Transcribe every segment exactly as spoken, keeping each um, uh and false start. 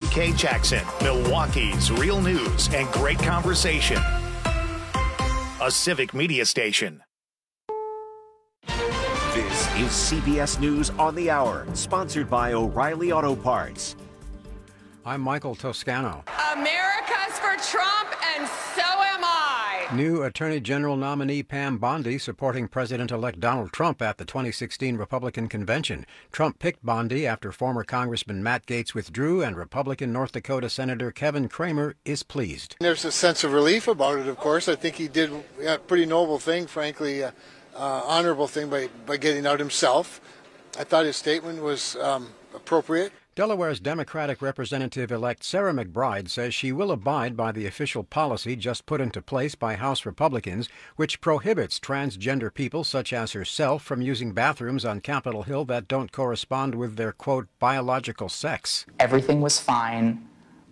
K Jackson, Milwaukee's real news and great conversation. A Civic Media Station. This is C B S News on the Hour, sponsored by O'Reilly Auto Parts. I'm Michael Toscano. America's for Trump, and so am I. New Attorney General nominee Pam Bondi supporting President-elect Donald Trump at the twenty sixteen Republican Convention. Trump picked Bondi after former Congressman Matt Gaetz withdrew, and Republican North Dakota Senator Kevin Cramer is pleased. There's a sense of relief about it, of course. I think he did a pretty noble thing, frankly, uh, uh, honorable thing by, by getting out himself. I thought his statement was um, appropriate. Delaware's Democratic Representative-elect Sarah McBride says she will abide by the official policy just put into place by House Republicans, which prohibits transgender people such as herself from using bathrooms on Capitol Hill that don't correspond with their, quote, biological sex. Everything was fine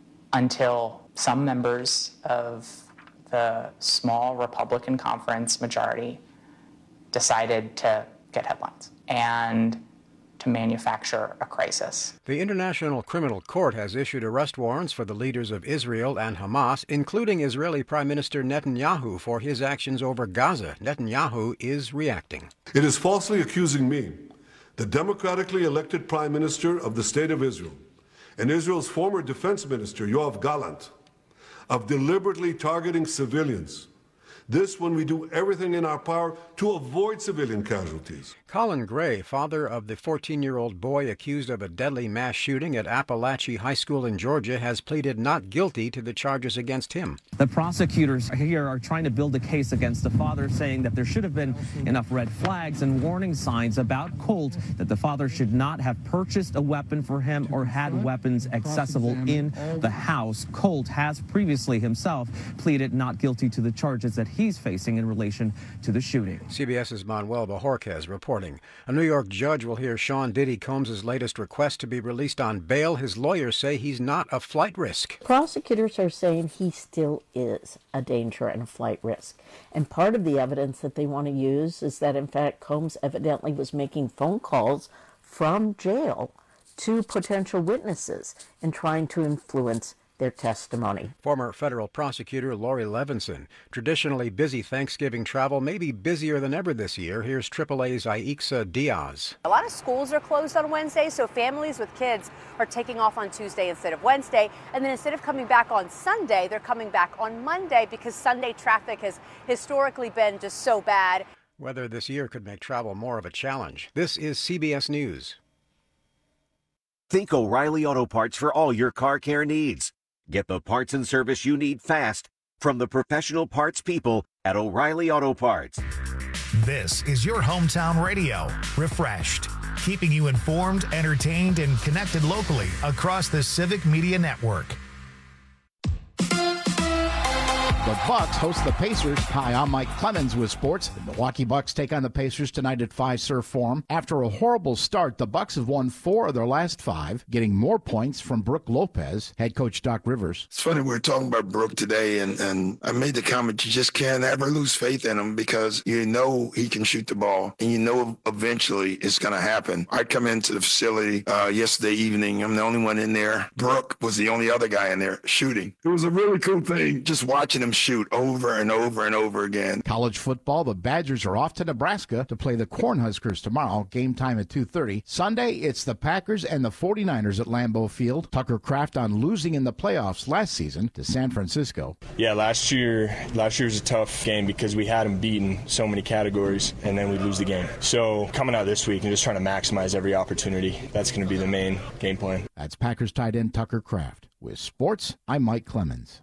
until some members of the small Republican conference majority decided to get headlines and to manufacture a crisis. The International Criminal Court has issued arrest warrants for the leaders of Israel and Hamas, including Israeli Prime Minister Netanyahu for his actions over Gaza. Netanyahu is reacting. It is falsely accusing me, the democratically elected Prime Minister of the State of Israel, and Israel's former Defense Minister, Yoav Gallant, of deliberately targeting civilians. This when we do everything in our power to avoid civilian casualties. Colin Gray, father of the fourteen-year-old boy accused of a deadly mass shooting at Appalachia High School in Georgia, has pleaded not guilty to the charges against him. The prosecutors here are trying to build a case against the father, saying that there should have been enough red flags and warning signs about Colt, that the father should not have purchased a weapon for him or had weapons accessible in the house. Colt has previously himself pleaded not guilty to the charges that he's facing in relation to the shooting. CBS's Manuel Bajorquez reporting. A New York judge will hear Sean Diddy Combs' latest request to be released on bail. His lawyers say he's not a flight risk. Prosecutors are saying he still is a danger and a flight risk. And part of the evidence that they want to use is that, in fact, Combs evidently was making phone calls from jail to potential witnesses and trying to influence their testimony. Former federal prosecutor Lori Levinson. Traditionally busy Thanksgiving travel may be busier than ever this year. Here's triple A's Aixa Diaz. A lot of schools are closed on Wednesday, so families with kids are taking off on Tuesday instead of Wednesday. And then instead of coming back on Sunday, they're coming back on Monday because Sunday traffic has historically been just so bad. Weather this year could make travel more of a challenge. This is C B S News. Think O'Reilly Auto Parts for all your car care needs. Get the parts and service you need fast from the professional parts people at O'Reilly Auto Parts. This is your hometown radio, Refreshed, keeping you informed, entertained, and connected locally across the Civic Media Network. The Bucks host the Pacers. Hi, I'm Mike Clemens with sports. The Milwaukee Bucks take on the Pacers tonight at Fiserv Forum. After a horrible start, the Bucks have won four of their last five, getting more points from Brook Lopez. Head coach Doc Rivers. It's funny, we were talking about Brook today, and, and I made the comment, you just can't ever lose faith in him because you know he can shoot the ball, and you know eventually it's going to happen. I come into the facility uh, yesterday evening. I'm the only one in there. Brook was the only other guy in there shooting. It was a really cool thing, just watching him shoot over and over and over again. College football, the Badgers are off to Nebraska to play the Cornhuskers tomorrow. Game time at two thirty. Sunday, it's the Packers and the forty-niners at Lambeau Field. Tucker Kraft on losing in the playoffs last season to San Francisco. Yeah, last year, last year was a tough game because we had them beaten so many categories, and then we lose the game. So coming out this week and just trying to maximize every opportunity, that's going to be the main game plan. That's Packers tight end Tucker Kraft. With sports, I'm Mike Clemens.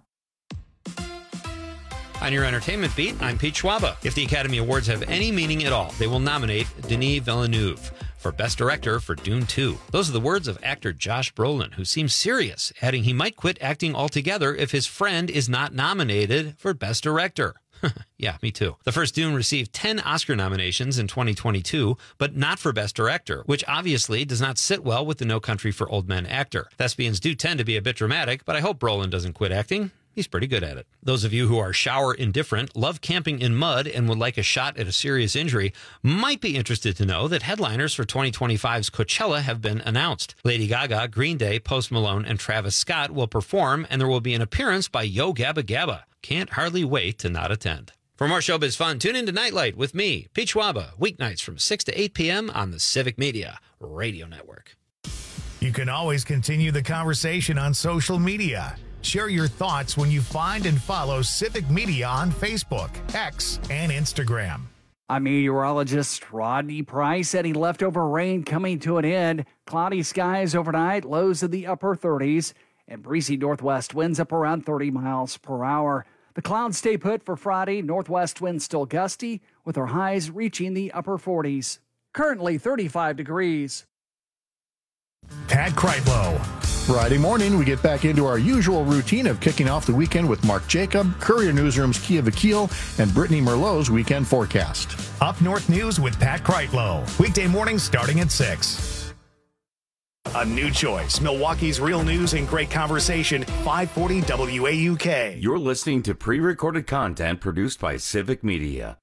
On your entertainment beat, I'm Pete Schwaba. If the Academy Awards have any meaning at all, they will nominate Denis Villeneuve for Best Director for Dune two. Those are the words of actor Josh Brolin, who seems serious, adding he might quit acting altogether if his friend is not nominated for Best Director. Yeah, me too. The first Dune received ten Oscar nominations in twenty twenty-two, but not for Best Director, which obviously does not sit well with the No Country for Old Men actor. Thespians do tend to be a bit dramatic, but I hope Brolin doesn't quit acting. He's pretty good at it. Those of you who are shower indifferent, love camping in mud, and would like a shot at a serious injury might be interested to know that headliners for twenty twenty-five's Coachella have been announced. Lady Gaga, Green Day, Post Malone, and Travis Scott will perform, and there will be an appearance by Yo Gabba Gabba. Can't hardly wait to not attend. For more showbiz fun, tune into Nightlight with me, Pete Schwaba, weeknights from six to eight p.m. on the Civic Media Radio Network. You can always continue the conversation on social media. Share your thoughts when you find and follow Civic Media on Facebook, X, and Instagram. I'm meteorologist Rodney Price. Any leftover rain coming to an end. Cloudy skies overnight, lows in the upper thirties, and breezy northwest winds up around thirty miles per hour. The clouds stay put for Friday. Northwest winds still gusty, with our highs reaching the upper forties. Currently thirty-five degrees. Pat Kreitlow. Friday morning, we get back into our usual routine of kicking off the weekend with Mark Jacob, Courier Newsroom's Kia Vakil, and Brittany Merlot's weekend forecast. Up North News with Pat Kreitlow. Weekday mornings starting at six. A new choice. Milwaukee's real news and great conversation. five forty W A U K. You're listening to pre-recorded content produced by Civic Media.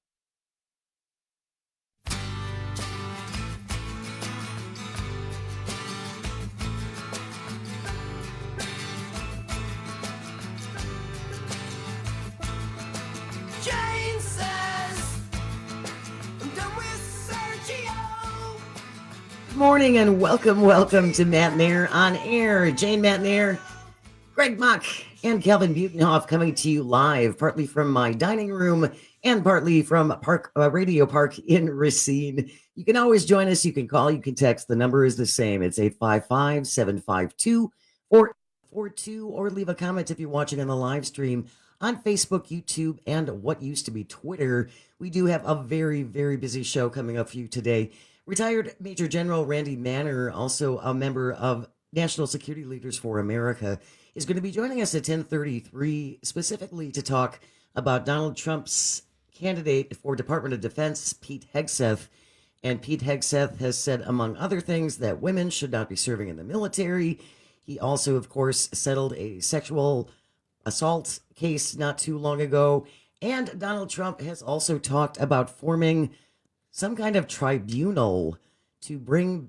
Good morning and welcome, welcome to Matt Mayer on Air. Jane Matt Mayer, Greg Mock, and Kelvin Butenhoff coming to you live, partly from my dining room and partly from Park uh, Radio Park in Racine. You can always join us. You can call, you can text. The number is the same. It's eight five five, seven five two, four eight four two, or leave a comment if you're watching on the live stream on Facebook, YouTube, and what used to be Twitter. We do have a very, very busy show coming up for you today. Retired Major General Randy Manner, also a member of National Security Leaders for America, is going to be joining us at ten thirty-three, specifically to talk about Donald Trump's candidate for Department of Defense, Pete Hegseth. And Pete Hegseth has said, among other things, that women should not be serving in the military. He also, of course, settled a sexual assault case not too long ago. And Donald Trump has also talked about forming some kind of tribunal to bring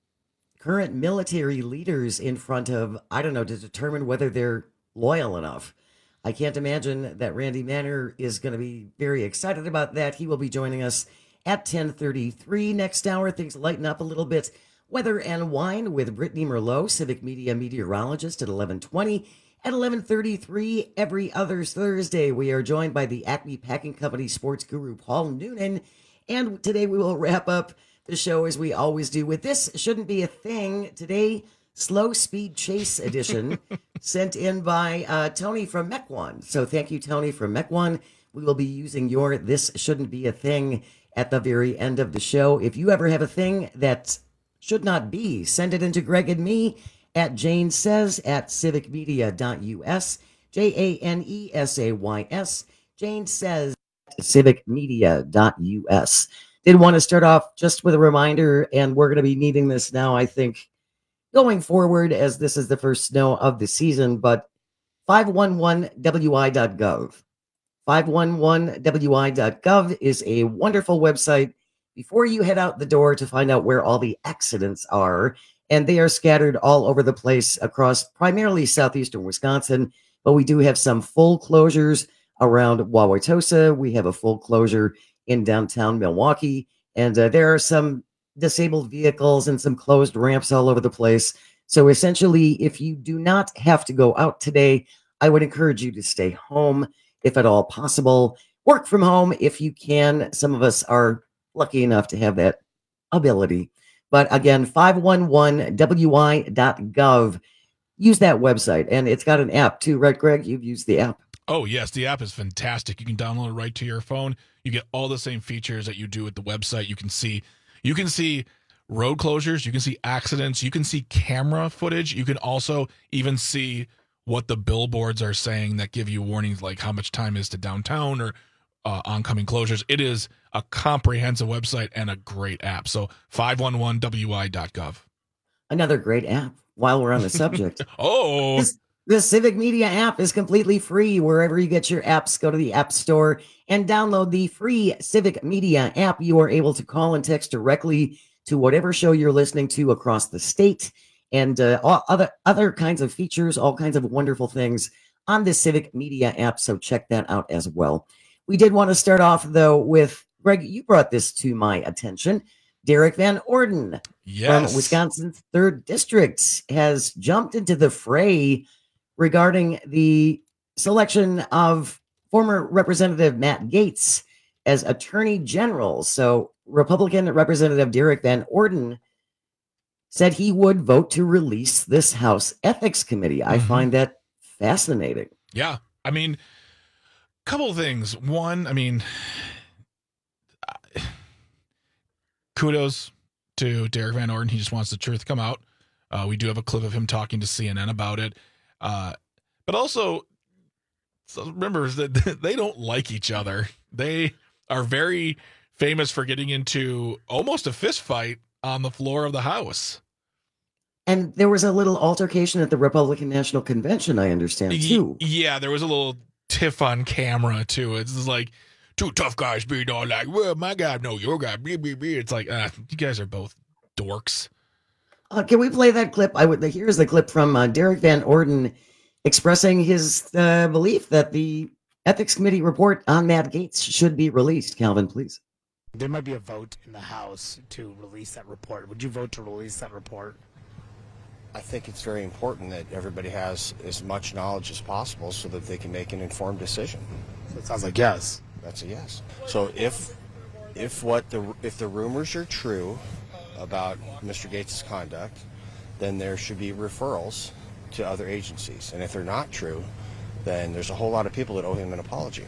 current military leaders in front of, I don't know, to determine whether they're loyal enough. I can't imagine that Randy Manner is going to be very excited about that. He will be joining us at ten thirty-three next hour. Things lighten up a little bit. Weather and Wine with Brittany Merlot, Civic Media meteorologist, at eleven twenty. At eleven thirty-three, every other Thursday, we are joined by the Acme Packing Company sports guru, Paul Noonan. And today we will wrap up the show as we always do with This Shouldn't Be a Thing. Today, Slow Speed Chase Edition, sent in by uh, Tony from Mequon. So thank you, Tony from Mequon. We will be using your This Shouldn't Be a Thing at the very end of the show. If you ever have a thing that should not be, send it into Greg and me at Jane Says at civic media dot U S. J A N E S A Y S. Jane Says civic media dot U S. Did want to start off just with a reminder, and we're going to be needing this now, I think, going forward, as this is the first snow of the season, but five one one W I dot gov. five one one W I dot gov is a wonderful website before you head out the door to find out where all the accidents are, and they are scattered all over the place across primarily southeastern Wisconsin, but we do have some full closures around Wauwatosa. We have a full closure in downtown Milwaukee, and uh, there are some disabled vehicles and some closed ramps all over the place. So essentially, if you do not have to go out today, I would encourage you to stay home if at all possible. Work from home if you can. Some of us are lucky enough to have that ability. But again, five one one W I dot gov. Use that website, and it's got an app too, right, Greg? You've used the app. Oh, yes, the app is fantastic. You can download it right to your phone. You get all the same features that you do with the website. You can see you can see road closures, you can see accidents, you can see camera footage. You can also even see what the billboards are saying that give you warnings like how much time is to downtown or uh, oncoming closures. It is a comprehensive website and a great app. So five one one W I dot gov. Another great app while we're on the subject. oh, This, The Civic Media app is completely free wherever you get your apps. Go to the App Store and download the free Civic Media app. You are able to call and text directly to whatever show you're listening to across the state, and uh, all other other kinds of features, all kinds of wonderful things on the Civic Media app. So check that out as well. We did want to start off, though, with Greg. You brought this to my attention. Derek Van Orden yes. from Wisconsin's third district has jumped into the fray regarding the selection of former Representative Matt Gaetz as Attorney General. So Republican Representative Derek Van Orden said he would vote to release this House Ethics Committee. I mm-hmm. find that fascinating. Yeah. I mean, a couple of things. One, I mean, kudos to Derek Van Orden. He just wants the truth to come out. Uh, we do have a clip of him talking to C N N about it. Uh, but also, so remember that they don't like each other. They are very famous for getting into almost a fist fight on the floor of the House. And there was a little altercation at the Republican National Convention, I understand, too. Yeah, there was a little tiff on camera, too. It's like two tough guys being all like, well, my guy, no, your guy, blah, blah, blah. It's like, uh, you guys are both dorks. Uh, can we play that clip? I would. Here's the clip from uh, Derek Van Orden expressing his uh, belief that the Ethics Committee report on Matt Gaetz should be released. Calvin, please. There might be a vote in the House to release that report. Would you vote to release that report? I think it's very important that everybody has as much knowledge as possible so that they can make an informed decision. So it sounds like yes. That's a yes. So if if what the if the rumors are true about Mister Gaetz' conduct, then there should be referrals to other agencies. And if they're not true, then there's a whole lot of people that owe him an apology.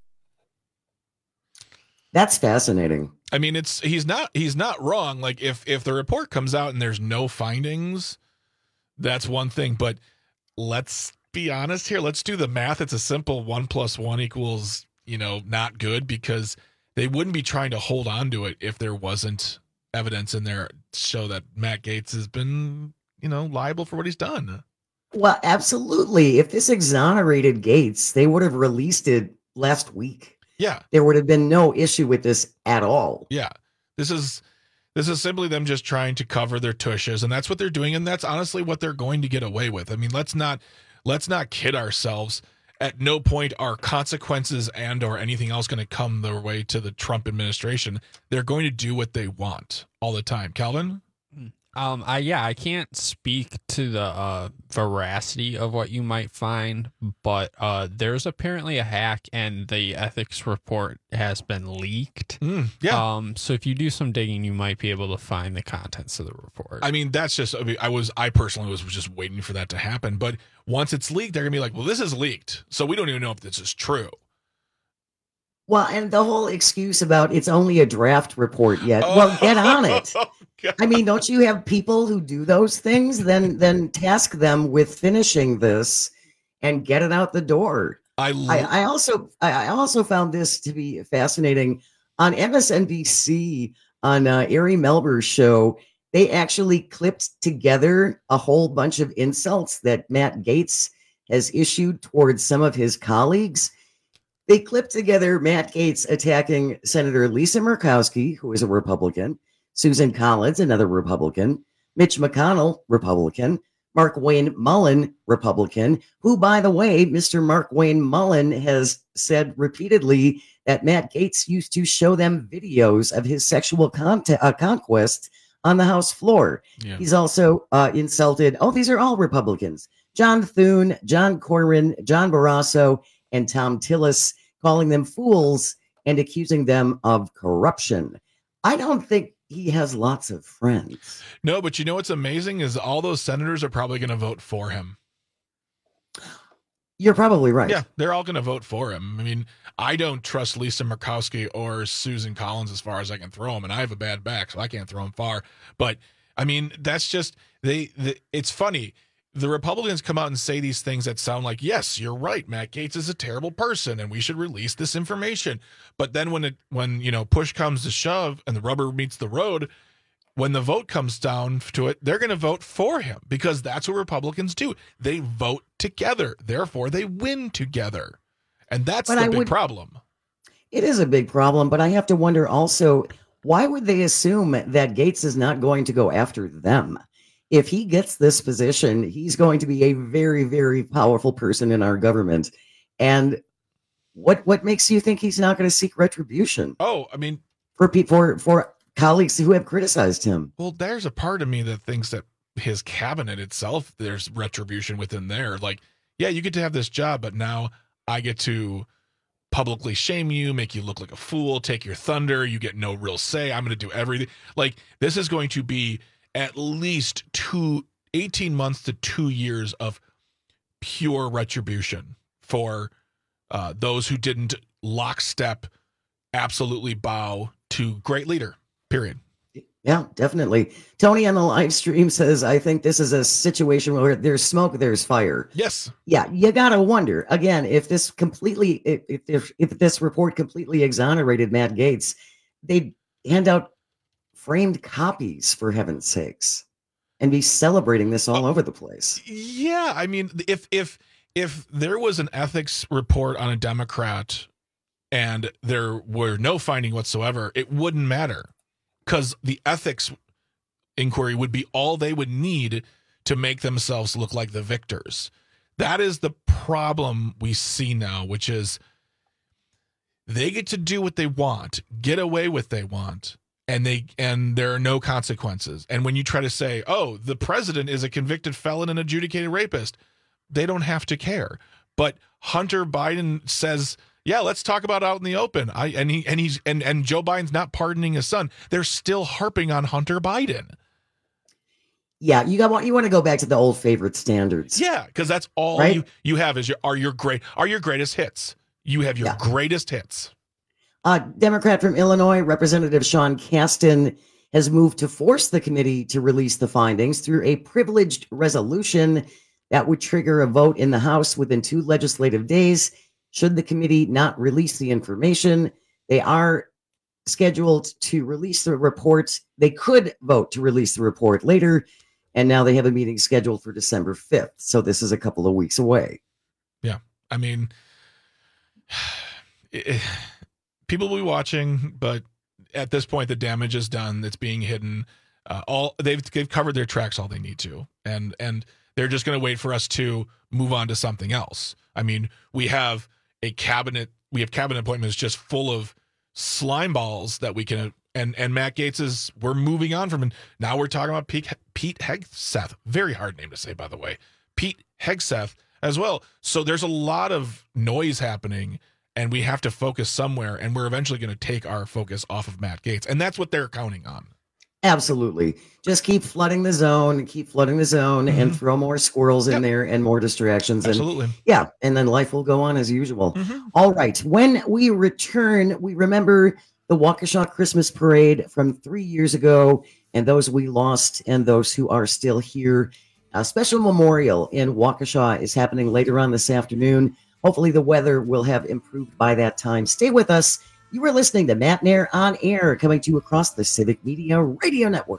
That's fascinating. I mean, it's he's not he's not wrong. Like if if the report comes out and there's no findings, that's one thing. But let's be honest here. Let's do the math. It's a simple one plus one equals, you know, not good, because they wouldn't be trying to hold on to it if there wasn't evidence in there to show that Matt Gaetz has been, you know, liable for what he's done. Well, absolutely. If this exonerated Gaetz, they would have released it last week. Yeah. There would have been no issue with this at all. Yeah. This is this is simply them just trying to cover their tushes, and that's what they're doing, and that's honestly what they're going to get away with. I mean, let's not let's not kid ourselves. At no point are consequences and or anything else going to come their way to the Trump administration. They're going to do what they want all the time. Calvin? Um, I yeah, I can't speak to the uh, veracity of what you might find, but uh, there's apparently a hack, and the ethics report has been leaked. Mm, yeah. Um, so if you do some digging, you might be able to find the contents of the report. I mean, that's just. I mean, I was. I personally was just waiting for that to happen. But once it's leaked, they're gonna be like, "Well, this is leaked, so we don't even know if this is true." Well, and the whole excuse about it's only a draft report yet. Oh, well, get on it. God. I mean, don't you have people who do those things? Then then task them with finishing this and get it out the door. I lo- I, I also I, I also found this to be fascinating. On M S N B C, on uh, Ari Melber's show, they actually clipped together a whole bunch of insults that Matt Gaetz has issued towards some of his colleagues. They clipped together Matt Gaetz attacking Senator Lisa Murkowski, who is a Republican, Susan Collins, another Republican, Mitch McConnell, Republican, Mark Wayne Mullen, Republican, who, by the way, Mister Mark Wayne Mullen has said repeatedly that Matt Gaetz used to show them videos of his sexual con- uh, conquest on the House floor. Yeah. He's also uh, insulted, oh, these are all Republicans, John Thune, John Corwin, John Barrasso, and Tom Tillis, calling them fools and accusing them of corruption. I don't think he has lots of friends. No, but you know what's amazing is all those senators are probably going to vote for him. You're probably right. Yeah, they're all going to vote for him. I mean, I don't trust Lisa Murkowski or Susan Collins as far as I can throw them, and I have a bad back, so I can't throw them far. But, I mean, that's just, they. The, it's funny. The Republicans come out and say these things that sound like, yes, you're right, Matt Gaetz is a terrible person and we should release this information. But then when it when you know push comes to shove and the rubber meets the road, when the vote comes down to it, they're going to vote for him because that's what Republicans do. They vote together. Therefore, they win together. And that's But the I big would- problem. It is a big problem, but I have to wonder also, why would they assume that Gates is not going to go after them? If he gets this position, he's going to be a very, very powerful person in our government. And what what makes you think he's not going to seek retribution? Oh, I mean, for people for, for colleagues who have criticized him. Well, there's a part of me that thinks that his cabinet itself, there's retribution within there. Like, yeah, you get to have this job, but now I get to publicly shame you, make you look like a fool, take your thunder. You get no real say. I'm going to do everything. Like, this is going to be at least two, eighteen months to two years of pure retribution for uh, those who didn't lockstep, absolutely bow to great leader, period. Yeah, definitely. Tony on the live stream says, I think this is a situation where there's smoke, there's fire. Yes. Yeah, you got to wonder, again, if this completely, if, if, if this report completely exonerated Matt Gaetz, they'd hand out framed copies, for heaven's sakes, and be celebrating this all over the place. Yeah, I mean, if if if there was an ethics report on a Democrat and there were no finding whatsoever, it wouldn't matter, because the ethics inquiry would be all they would need to make themselves look like the victors. That is the problem we see now, which is they get to do what they want, get away with what they want, and they and there are no consequences. And when you try to say, oh, the president is a convicted felon and adjudicated rapist, they don't have to care. But Hunter Biden says, yeah, let's talk about out in the open. I and he and he's and, and Joe Biden's not pardoning his son. They're still harping on Hunter Biden. Yeah, you got you want to go back to the old favorite standards. Yeah, because that's all Right? you, you have is your are your great are your greatest hits. You have your Yeah. greatest hits. Uh, Democrat from Illinois, Representative Sean Casten, has moved to force the committee to release the findings through a privileged resolution that would trigger a vote in the House within two legislative days. Should the committee not release the information, they are scheduled to release the report. They could vote to release the report later, and now they have a meeting scheduled for December fifth. So this is a couple of weeks away. Yeah, I mean, it, people will be watching, but at this point, the damage is done. It's being hidden. Uh, all they've they've covered their tracks all they need to, and and they're just going to wait for us to move on to something else. I mean, we have a cabinet, we have cabinet appointments just full of slime balls that we can. And and Matt Gaetz is, we're moving on from, and now we're talking about Pete, Pete Hegseth. Very hard name to say, by the way. Pete Hegseth as well. So there's a lot of noise happening, and we have to focus somewhere, and we're eventually going to take our focus off of Matt Gaetz. And that's what they're counting on. Absolutely. Just keep flooding the zone, keep flooding the zone, Mm-hmm. and throw more squirrels in there and more distractions. Absolutely. And yeah, and then life will go on as usual. Mm-hmm. All right. When we return, we remember the Waukesha Christmas Parade from three years ago, and those we lost and those who are still here. A special memorial in Waukesha is happening later on this afternoon. Hopefully the weather will have improved by that time. Stay with us. You are listening to Matt Nair on Air, coming to you across the Civic Media Radio Network.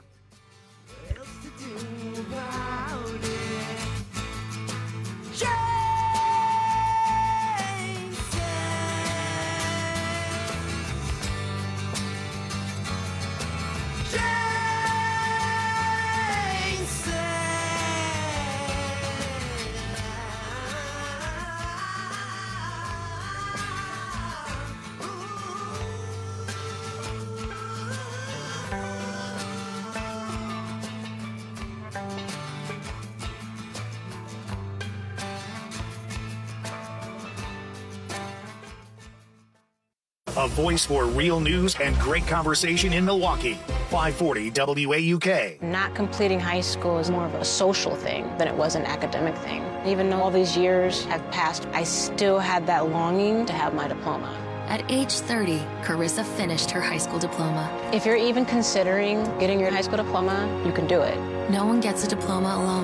A voice for real news and great conversation in Milwaukee. five forty W A U K. Not completing high school is more of a social thing than it was an academic thing. Even though all these years have passed, I still had that longing to have my diploma. At age thirty, Carissa finished her high school diploma. If you're even considering getting your high school diploma, you can do it. No one gets a diploma alone.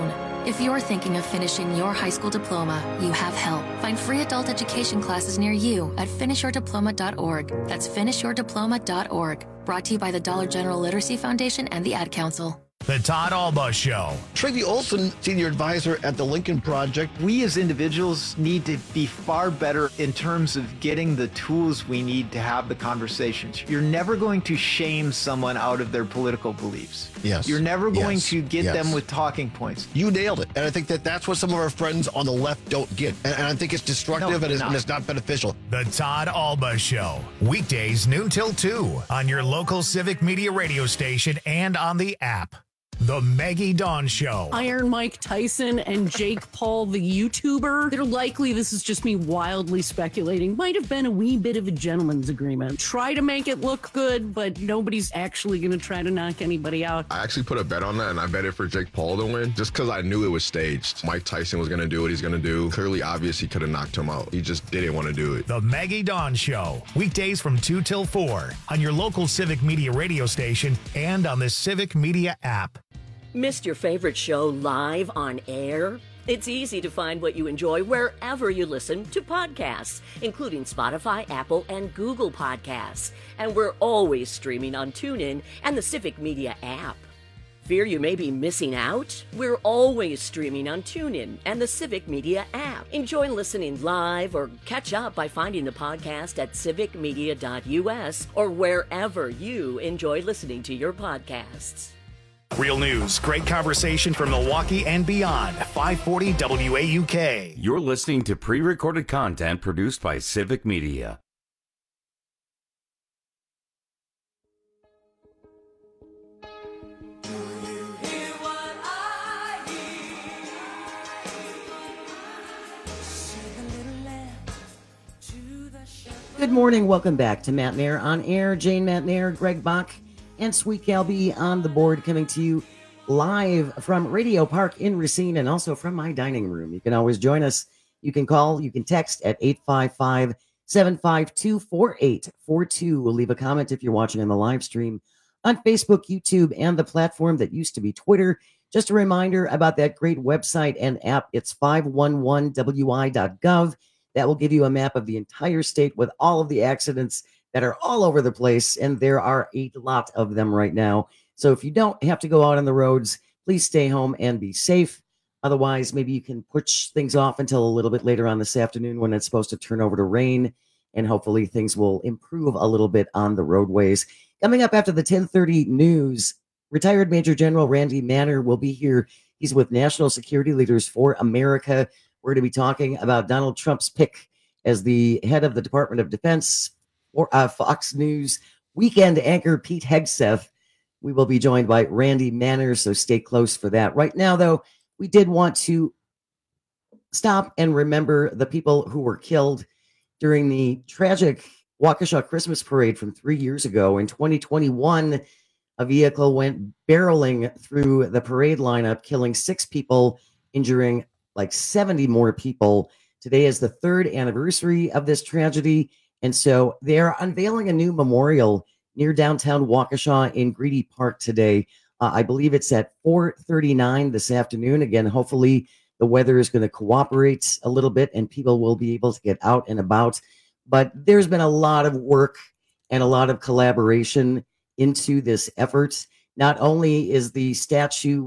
If you're thinking of finishing your high school diploma, you have help. Find free adult education classes near you at finish your diploma dot org. That's finish your diploma dot org. Brought to you by the Dollar General Literacy Foundation and the Ad Council. The Todd Alba Show. Tracy Olson, Senior Advisor at the Lincoln Project. We as individuals need to be far better in terms of getting the tools we need to have the conversations. You're never going to shame someone out of their political beliefs. Yes. You're never going yes. to get yes. them with talking points. You nailed it. And I think that that's what some of our friends on the left don't get. And, and I think it's destructive No, and, it's, not. and it's not beneficial. The Todd Alba Show. Weekdays noon till two on your local Civic Media radio station and on the app. The Maggie Dawn Show. Iron Mike Tyson and Jake Paul, the YouTuber. They're likely, this is just me wildly speculating, might have been a wee bit of a gentleman's agreement. Try to make it look good, but nobody's actually going to try to knock anybody out. I actually put a bet on that, and I bet it for Jake Paul to win, just because I knew it was staged. Mike Tyson was going to do what he's going to do. Clearly obvious he could have knocked him out. He just didn't want to do it. The Maggie Dawn Show. Weekdays from two till four on your local Civic Media radio station and on the Civic Media app. Missed your favorite show live on air? It's easy to find what you enjoy wherever you listen to podcasts, including Spotify, Apple, and Google Podcasts. And we're always streaming on TuneIn and the Civic Media app. Fear you may be missing out? We're always streaming on TuneIn and the Civic Media app. Enjoy listening live or catch up by finding the podcast at civic media dot u s or wherever you enjoy listening to your podcasts. Real news, great conversation from Milwaukee and beyond. five forty W A U K. You're listening to pre-recorded content produced by Civic Media. Good morning. Welcome back to Matt Mayer on Air. Jane Matt Mayer, Greg Bach, and Sweet Calby on the board, coming to you live from Radio Park in Racine and also from my dining room. You can always join us. You can call, you can text at eight five five, seven five two, four eight four two. We'll leave a comment if you're watching on the live stream on Facebook, YouTube, and the platform that used to be Twitter. Just a reminder about that great website and app. It's five one one w i dot gov. That will give you a map of the entire state with all of the accidents that are all over the place, and there are a lot of them right now. So if you don't have to go out on the roads, please stay home and be safe. Otherwise, maybe you can push things off until a little bit later on this afternoon when it's supposed to turn over to rain, and hopefully things will improve a little bit on the roadways. Coming up after the ten thirty news, retired Major General Randy Manner will be here. He's with National Security Leaders for America. We're going to be talking about Donald Trump's pick as the head of the Department of Defense. Or uh, Fox News weekend anchor Pete Hegseth. We will be joined by Randy Manner, so stay close for that. Right now, though, we did want to stop and remember the people who were killed during the tragic Waukesha Christmas parade from three years ago. In twenty twenty-one, a vehicle went barreling through the parade lineup, killing six people, injuring like seventy more people. Today is the third anniversary of this tragedy. And so they're unveiling a new memorial near downtown Waukesha in Greedy Park today. Uh, I believe it's at four thirty-nine this afternoon. Again, hopefully the weather is going to cooperate a little bit and people will be able to get out and about. But there's been a lot of work and a lot of collaboration into this effort. Not only is the statue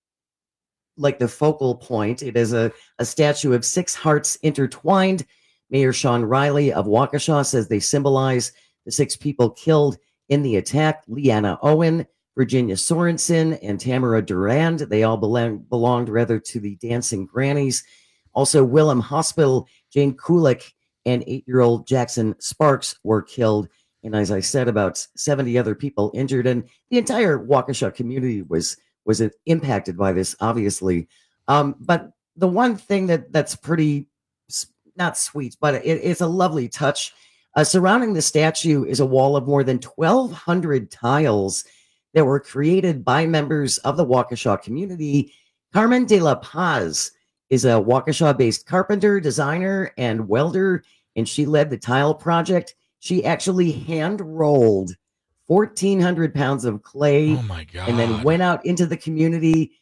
like the focal point, it is a, a statue of six hearts intertwined. Mayor Sean Riley of Waukesha says they symbolize the six people killed in the attack. Leanna Owen, Virginia Sorensen, and Tamara Durand. They all belong, belonged rather to the Dancing Grannies. Also, Willem Hospital, Jane Kulik, and eight-year-old Jackson Sparks were killed. And as I said, about seventy other people injured. And the entire Waukesha community was, was impacted by this, obviously. Um, but the one thing that, that's pretty... not sweet, but it, it's a lovely touch. Uh, surrounding the statue is a wall of more than twelve hundred tiles that were created by members of the Waukesha community. Carmen de la Paz is a Waukesha-based carpenter, designer, and welder, and she led the tile project. She actually hand-rolled fourteen hundred pounds of clay. Oh my God. And then went out into the community,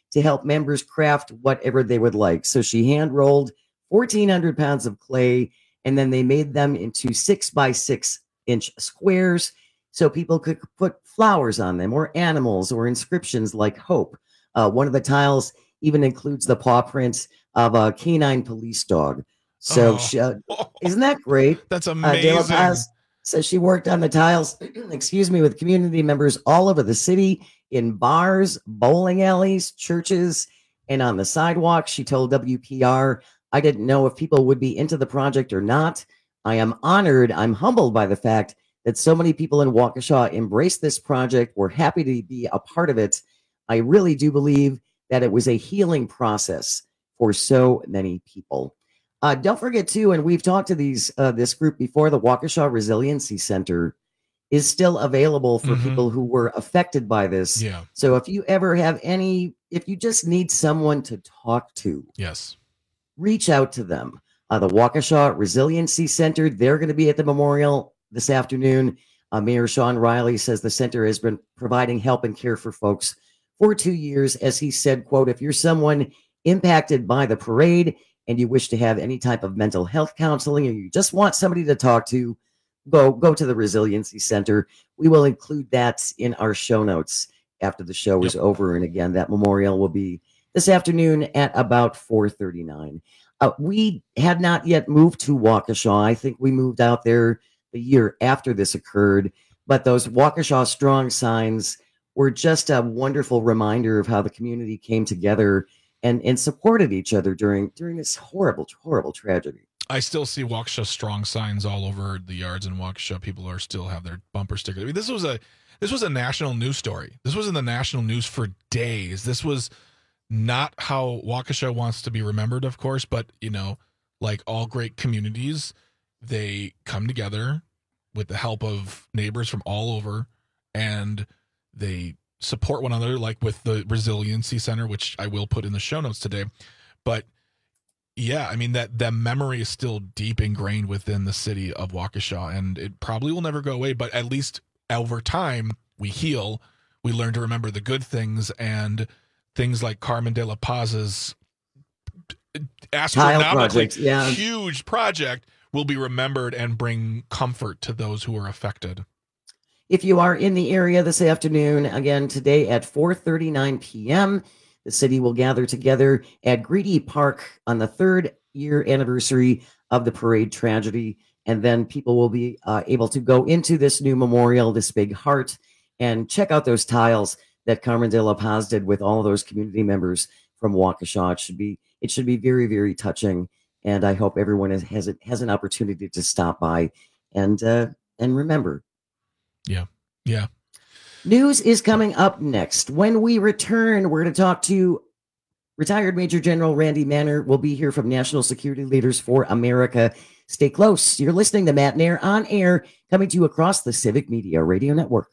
to help members craft whatever they would like. So she hand rolled fourteen hundred pounds of clay, and then they made them into six by six inch squares so people could put flowers on them or animals or inscriptions like hope. Uh, one of the tiles even includes the paw print of a canine police dog. So Oh. she, uh, isn't that great? That's Uh, De La amazing. Paz says she worked on the tiles, excuse me, with community members all over the city, in bars, bowling alleys, churches, and on the sidewalk. She told W P R, I didn't know if people would be into the project or not. I am honored. I'm humbled by the fact that so many people in Waukesha embraced this project, were happy to be a part of it. I really do believe that it was a healing process for so many people. Uh, don't forget too, and we've talked to these uh, this group before, the Waukesha Resiliency Center is still available for Mhm. people who were affected by this. Yeah. So if you ever have any, if you just need someone to talk to, Yes. reach out to them. Uh, the Waukesha Resiliency Center, they're going to be at the memorial this afternoon. Uh, Mayor Sean Riley says the center has been providing help and care for folks for two years. As he said, quote, if you're someone impacted by the parade and you wish to have any type of mental health counseling, or you just want somebody to talk to, go, go to the Resiliency Center. We will include that in our show notes after the show is over. And again, that memorial will be this afternoon at about four thirty-nine. Uh, we had not yet moved to Waukesha. I think we moved out there the year after this occurred, but those Waukesha Strong signs were just a wonderful reminder of how the community came together and, and supported each other during during this horrible, horrible tragedy. I still see Waukesha Strong signs all over the yards in Waukesha. People are still have their bumper stickers. I mean, this was a this was a national news story. This was in the national news for days. This was not how Waukesha wants to be remembered, of course, but you know, like all great communities, they come together with the help of neighbors from all over, and they support one another, like with the Resiliency Center, which I will put in the show notes today. But yeah, I mean, that that memory is still deep ingrained within the city of Waukesha, and it probably will never go away, but at least over time we heal, we learn to remember the good things, and things like Carmen de la Paz's astronomically project, yeah. huge project will be remembered and bring comfort to those who are affected. If you are in the area this afternoon, again, today at four thirty-nine p.m., the city will gather together at Greedy Park on the third year anniversary of the parade tragedy. And then people will be uh, able to go into this new memorial, this big heart, and check out those tiles that Carmen de la Paz did with all of those community members from Waukesha. It should be, it should be very, very touching. And I hope everyone has, has, has an opportunity to stop by and, uh, and remember. Yeah. Yeah. News is coming up next. When we return, we're going to talk to retired Major General Randy Manner. We'll be here from National Security Leaders for America. Stay close. You're listening to Matt Nair on air, coming to you across the Civic Media Radio Network.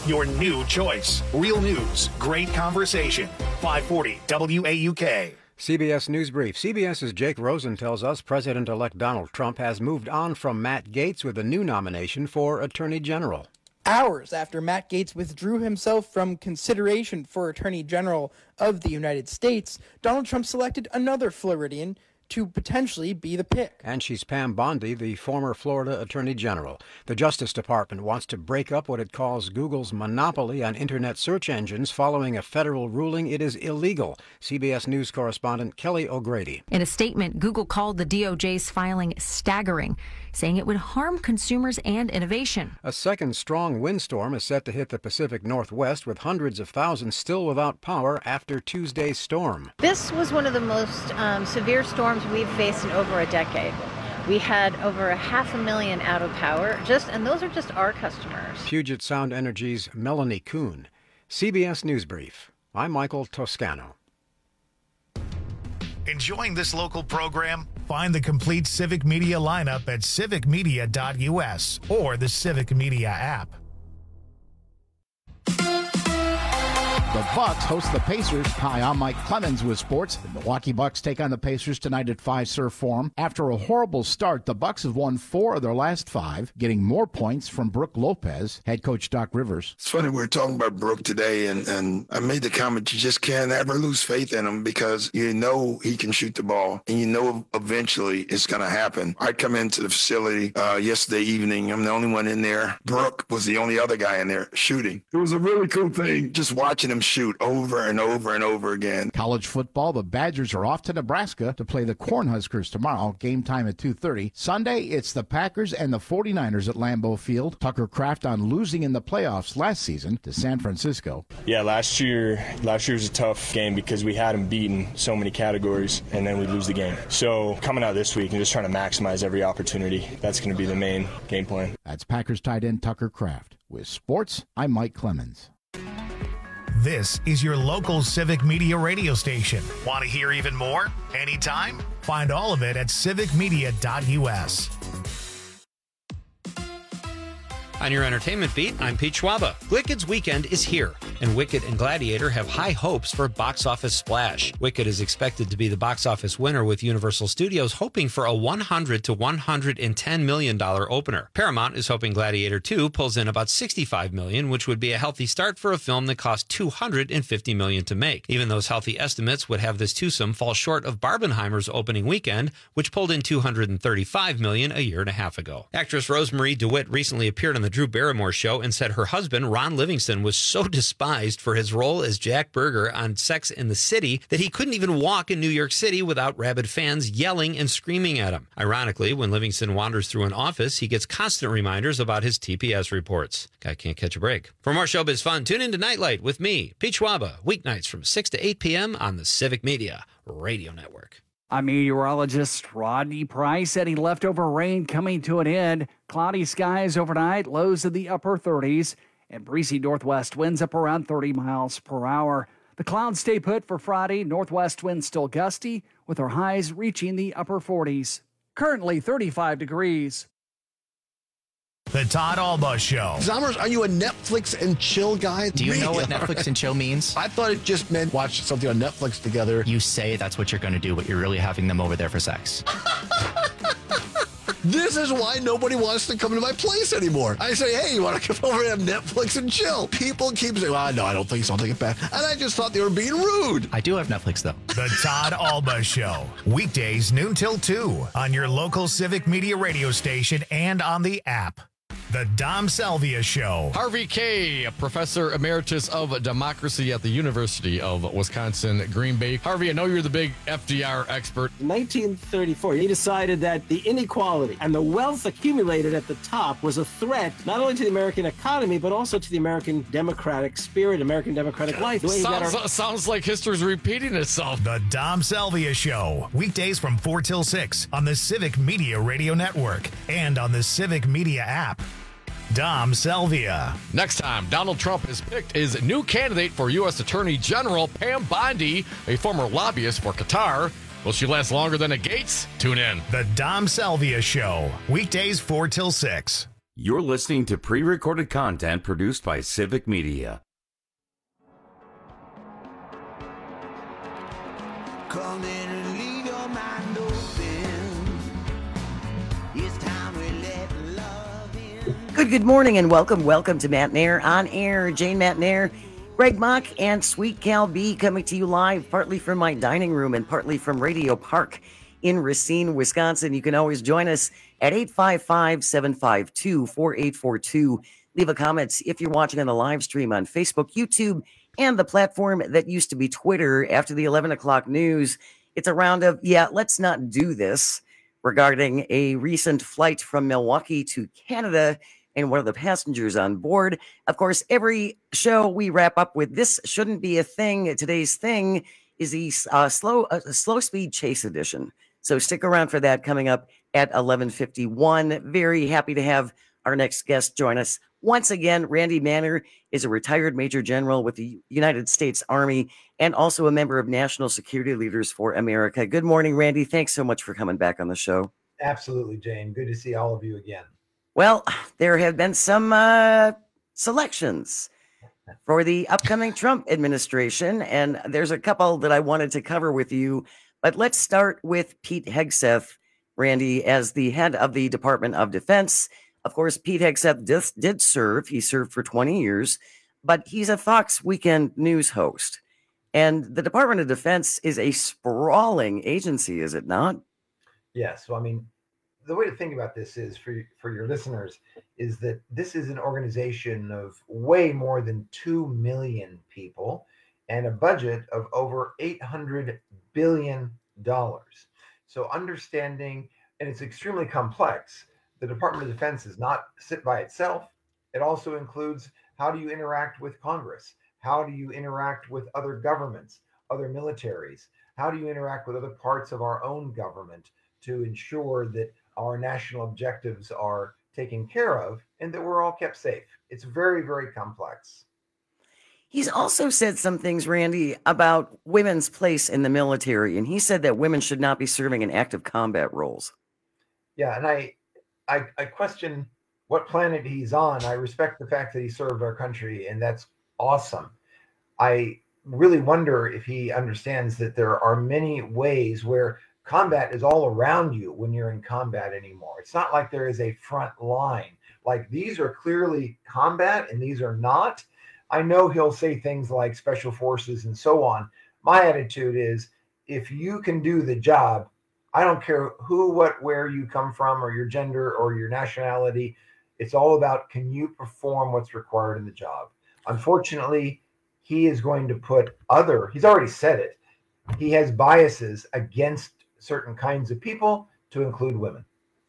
your new choice. Real news, great conversation. five forty W A U K. C B S News Brief. CBS's Jake Rosen tells us President-elect Donald Trump has moved on from Matt Gaetz with a new nomination for Attorney General. Hours after Matt Gaetz withdrew himself from consideration for Attorney General of the United States, Donald Trump selected another Floridian to potentially be the pick. And she's Pam Bondi, the former Florida Attorney General. The Justice Department wants to break up what it calls Google's monopoly on Internet search engines following a federal ruling it is illegal. C B S News correspondent Kelly O'Grady. In a statement, Google called the D O J's filing staggering, saying it would harm consumers and innovation. A second strong windstorm is set to hit the Pacific Northwest, with hundreds of thousands still without power after Tuesday's storm. This was one of the most um, severe storms we've faced in over a decade. We had over a half a million out of power, just and those are just our customers. Puget Sound Energy's Melanie Kuhn. C B S News Brief. I'm Michael Toscano. Enjoying this local program? Find the complete Civic Media lineup at civic media dot U S or the Civic Media app. The Bucks host the Pacers. Hi, I'm Mike Clemens with sports. The Milwaukee Bucks take on the Pacers tonight at Fiserv Forum. After a horrible start, the Bucks have won four of their last five, getting more points from Brook Lopez. Head coach Doc Rivers. It's funny, we were talking about Brook today, and, and I made the comment, you just can't ever lose faith in him because you know he can shoot the ball, and you know eventually it's going to happen. I come into the facility uh, yesterday evening. I'm the only one in there. Brook was the only other guy in there shooting. It was a really cool thing, just watching him shoot over and over and over again. College football, the Badgers are off to Nebraska to play the Cornhuskers tomorrow. Game time at two thirty. Sunday, it's the Packers and the forty-niners at Lambeau Field. Tucker Kraft on losing in the playoffs last season to San Francisco. Yeah, last year, last year was a tough game because we had them beaten so many categories, and then we lose the game. So coming out this week and just trying to maximize every opportunity, that's going to be the main game plan. That's Packers tight end Tucker Kraft. With sports, I'm Mike Clemens. This is your local Civic Media radio station. Want to hear even more? Anytime? Find all of it at civic media dot U S. On your entertainment beat, I'm Pete Schwaba. Wicked's weekend is here, and Wicked and Gladiator have high hopes for box office splash. Wicked is expected to be the box office winner, with Universal Studios hoping for a one hundred to one hundred ten million dollars opener. Paramount is hoping Gladiator two pulls in about sixty-five million dollars, which would be a healthy start for a film that cost two hundred fifty million dollars to make. Even those healthy estimates would have this twosome fall short of Barbenheimer's opening weekend, which pulled in two hundred thirty-five million dollars a year and a half ago. Actress Rosemary DeWitt recently appeared on the Drew Barrymore show and said her husband, Ron Livingston, was so despised for his role as Jack Berger on Sex and the City that he couldn't even walk in New York City without rabid fans yelling and screaming at him. Ironically, when Livingston wanders through an office, he gets constant reminders about his T P S reports. Guy can't catch a break. For more showbiz fun, tune in to Nightlight with me, Pete Schwaba, weeknights from six to eight p.m. on the Civic Media Radio Network. I'm meteorologist Rodney Price. Any leftover rain coming to an end. Cloudy skies overnight, lows in the upper thirties, and breezy northwest winds up around thirty miles per hour. The clouds stay put for Friday. Northwest winds still gusty, with our highs reaching the upper forties. Currently thirty-five degrees. The Todd Alba Show. Zommers, are you a Netflix and chill guy? Do you know what Netflix and chill means? I thought it just meant watch something on Netflix together. You say that's what you're going to do, but you're really having them over there for sex. This is why nobody wants to come to my place anymore. I say, hey, you want to come over and have Netflix and chill? People keep saying, well, no, I don't think so. I'll take it back. And I just thought they were being rude. I do have Netflix, though. The Todd Alba Show. Weekdays noon till two on your local Civic Media radio station and on the app. The Dom Salvia Show. Harvey Kaye, Professor Emeritus of Democracy at the University of Wisconsin, Green Bay. Harvey, I know you're the big F D R expert. In nineteen thirty-four, he decided that the inequality and the wealth accumulated at the top was a threat not only to the American economy, but also to the American democratic spirit, American democratic life. The way he got Sounds, our- sounds like history's repeating itself. The Dom Salvia Show. Weekdays from four till six on the Civic Media Radio Network and on the Civic Media app. Dom Salvia. Next time, Donald Trump has picked his new candidate for U S Attorney General, Pam Bondi, a former lobbyist for Qatar. Will she last longer than a Gaetz? Tune in. The Dom Salvia Show. Weekdays four till six. You're listening to pre-recorded content produced by Civic Media. Come in and leave your mind open. It's time we let love in. Good, good morning and welcome, welcome to Matt Nair on Air. Jane Matt Nair, Greg Mock, and Sweet Cal B coming to you live, partly from my dining room and partly from Radio Park in Racine, Wisconsin. You can always join us at eight five five, seven five two, four eight four two. Leave a comment if you're watching on the live stream on Facebook, YouTube, and the platform that used to be Twitter after the eleven o'clock news. It's a round of, yeah, let's not do this, regarding a recent flight from Milwaukee to Canada and one of the passengers on board. Of course, every show we wrap up with this shouldn't be a thing. Today's thing is the uh, slow, uh, slow speed chase edition. So stick around for that coming up at eleven fifty-one. Very happy to have our next guest join us. Once again, Randy Manner is a retired Major General with the United States Army and also a member of National Security Leaders for America. Good morning, Randy. Thanks so much for coming back on the show. Absolutely, Jane. Good to see all of you again. Well, there have been some uh, selections for the upcoming Trump administration, and there's a couple that I wanted to cover with you. But let's start with Pete Hegseth, Randy, as the head of the Department of Defense. Of course, Pete Hegseth did, did serve. He served for twenty years, but he's a Fox Weekend News host. And the Department of Defense is a sprawling agency, is it not? Yes. So, I mean, the way to think about this is, for, for your listeners, is that this is an organization of way more than two million people and a budget of over eight hundred billion dollars. So understanding, and it's extremely complex, the Department of Defense does not sit by itself. It also includes, how do you interact with Congress? How do you interact with other governments, other militaries? How do you interact with other parts of our own government to ensure that our national objectives are taken care of and that we're all kept safe? It's very, very complex. He's also said some things, Randy, about women's place in the military, and he said that women should not be serving in active combat roles. Yeah, and I, I, I question what planet he's on. I respect the fact that he served our country, and that's awesome. I really wonder if he understands that there are many ways where combat is all around you when you're in combat anymore. It's not like there is a front line. Like, these are clearly combat, and these are not. I know he'll say things like special forces and so on. My attitude is, if you can do the job, I don't care who, what, where you come from, or your gender, or your nationality. It's all about, can you perform what's required in the job? Unfortunately, he is going to put other, he's already said it, he has biases against certain kinds of people, to include women.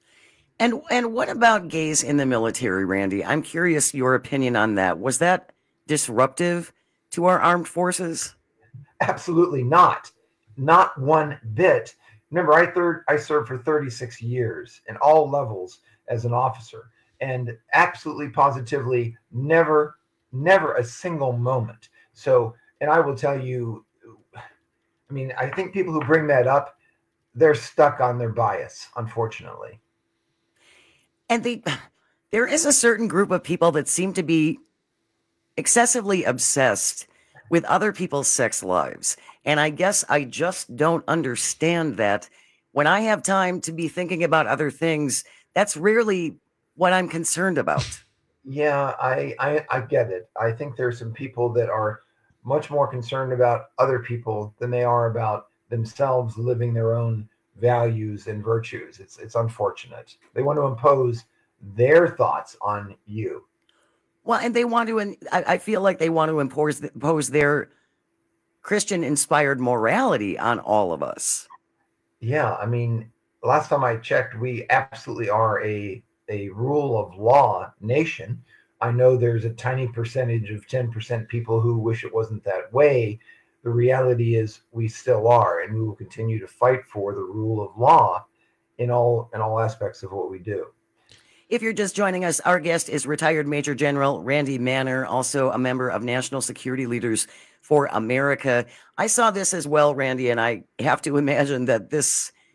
And and what about gays in the military, Randy? I'm curious your opinion on that. Was that disruptive to our armed forces? Absolutely not. Not one bit. Remember, I third I served for thirty-six years in all levels as an officer, and absolutely positively never, never a single moment. So, and I will tell you, I mean, I think people who bring that up, they're stuck on their bias, unfortunately. And they, there is a certain group of people that seem to be excessively obsessed with other people's sex lives. And I guess I just don't understand that. When I have time to be thinking about other things, that's rarely what I'm concerned about. Yeah, I, I, I get it. I think there's some people that are much more concerned about other people than they are about themselves living their own values and virtues. It's it's unfortunate. They want to impose their thoughts on you. Well, and they want to, and I feel like they want to impose, impose their Christian-inspired morality on all of us. Yeah, I mean, last time I checked, we absolutely are a a rule of law nation. I know there's a tiny percentage of ten percent people who wish it wasn't that way. The reality is we still are, and we will continue to fight for the rule of law in all in all aspects of what we do. If you're just joining us, our guest is retired Major General Randy Manner, also a member of National Security Leaders for America. I saw this as well, Randy, and I have to imagine that this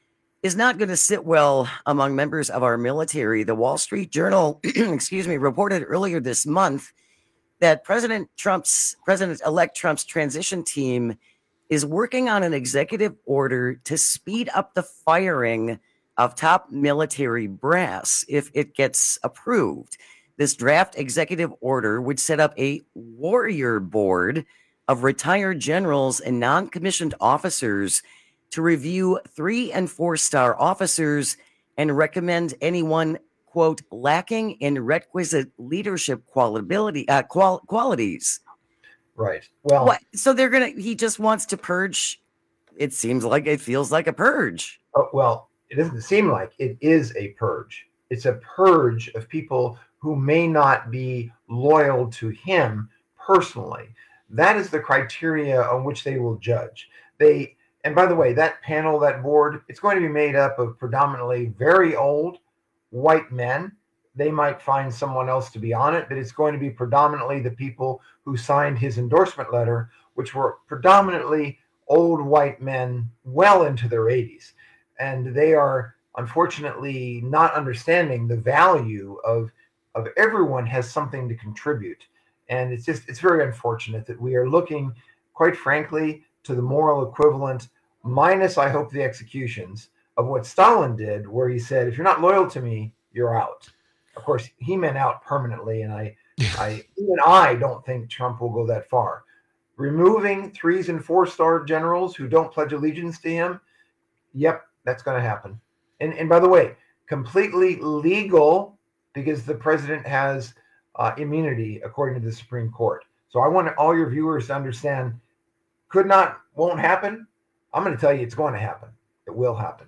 is not going to sit well among members of our military. The Wall Street Journal, excuse me, reported earlier this month that President Trump's, President-elect Trump's transition team is working on an executive order to speed up the firing of top military brass if it gets approved. This draft executive order would set up a warrior board of retired generals and non-commissioned officers to review three and four star officers and recommend anyone, quote, lacking in requisite leadership quality, uh, qual- qualities. Right. Well, what? So they're going to, he just wants to purge. It seems like it feels like a purge. Oh, well, it doesn't seem like it is a purge. It's a purge of people who may not be loyal to him personally. That is the criteria on which they will judge. They, and by the way, that panel, that board, it's going to be made up of predominantly very old white men. They might find someone else to be on it, but it's going to be predominantly the people who signed his endorsement letter, which were predominantly old white men well into their eighties. And they are unfortunately not understanding the value of, of everyone has something to contribute. And it's just, it's very unfortunate that we are looking, quite frankly, to the moral equivalent, minus, I hope, the executions of what Stalin did, where he said, if you're not loyal to me, you're out. Of course, he meant out permanently. And I, I, even I don't think Trump will go that far. Removing threes and four star generals who don't pledge allegiance to him. Yep, that's going to happen. And, and by the way, completely legal because the president has uh, immunity according to the Supreme Court. So I want all your viewers to understand, could not, won't happen. I'm going to tell you it's going to happen. It will happen.